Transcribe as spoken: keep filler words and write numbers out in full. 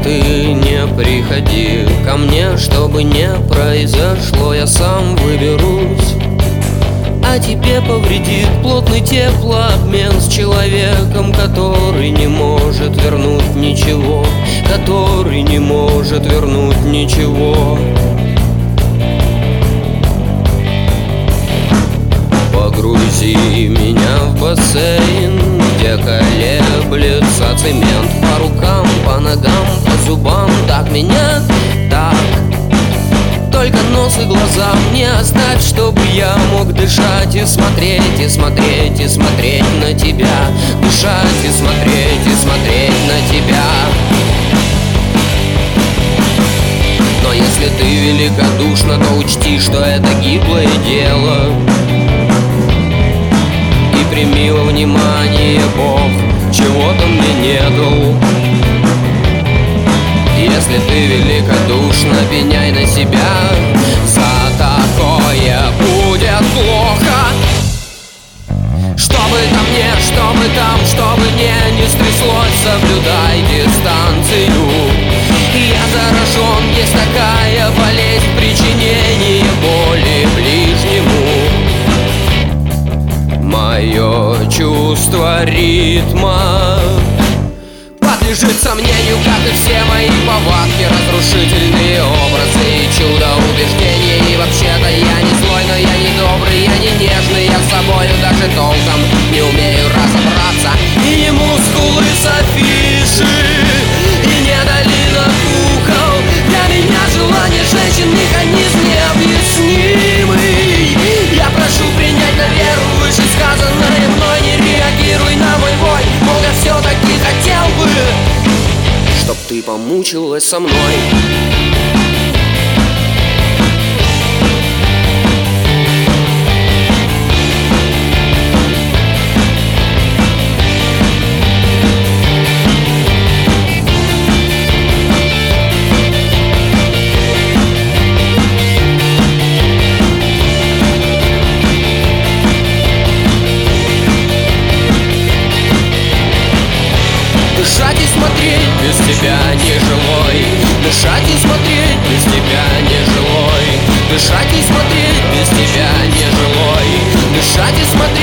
ты не приходи ко мне, что бы не произошло, я сам выберусь. А тебе повредит плотный теплообмен с человеком, который не может вернуть ничего, который не может вернуть ничего. Погрузи меня в бассейн, где колеблется цемент. По рукам, по ногам, по зубам, так меня, так. Только нос и глаза мне оставь, чтобы я мог дышать и смотреть, и смотреть, и смотреть на тебя. Дышать и смотреть, и смотреть на тебя. Но если ты великодушна, то учти, что это гиблое дело. И прими во внимание, Бог чего-то мне не дал. Если ты великодушна, пеняй на себя. За такое будет плохо. Чтобы там не, чтобы там, чтобы мне не стряслось, соблюдай дистанцию. Я заражен, есть такая болезнь, причинение боли ближнему. Мое чувство ритма подлежит сомнению, как и все мои повадки, разрушительные образы и чудо убеждений. И вообще-то я не злой, но я не добрый, я не нежный, я с собою даже толком не умею разобраться. И не мускулы с афиши, и не долина кукол. Для меня желание женщин механизм необъяснимый. Я прошу принять на веру вышесказанное мной, не реагируй на мой вой, мол, я все-таки хотел бы, чтоб ты помучилась со мной. Дышать и смотреть без тебя нежилой. Дышать и смотреть без тебя нежилой. Дышать и смотреть без тебя нежилой. Дышать и смотреть.